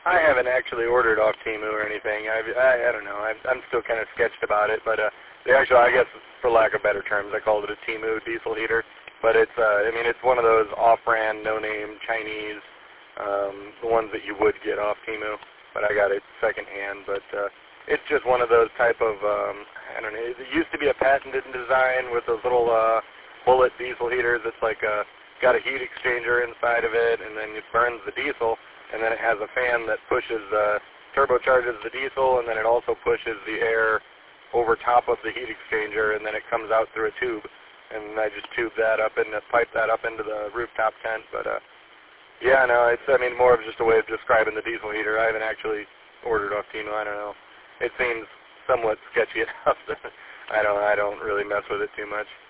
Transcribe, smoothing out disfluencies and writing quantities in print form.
I haven't actually ordered off Temu or anything. I don't know. I'm still kind of sketched about it, but they actually, I guess, for lack of better terms, I called it a Temu diesel heater. But it's, I mean, it's one of those off-brand, no-name Chinese, the ones that you would get off Temu. But I got it secondhand. But it's just one of those type of, I don't know. It used to be a patented design with those little bullet diesel heaters. It's like got a heat exchanger inside of it, and then it burns the diesel. And then it has a fan that pushes, turbocharges the diesel, and then it also pushes the air over top of the heat exchanger, and then it comes out through a tube. And I just tube that up and pipe that up into the rooftop tent. But yeah, no, it's, I mean, more of just a way of describing the diesel heater. I haven't actually ordered off Temu. I don't know. It seems somewhat sketchy enough. I don't really mess with it too much.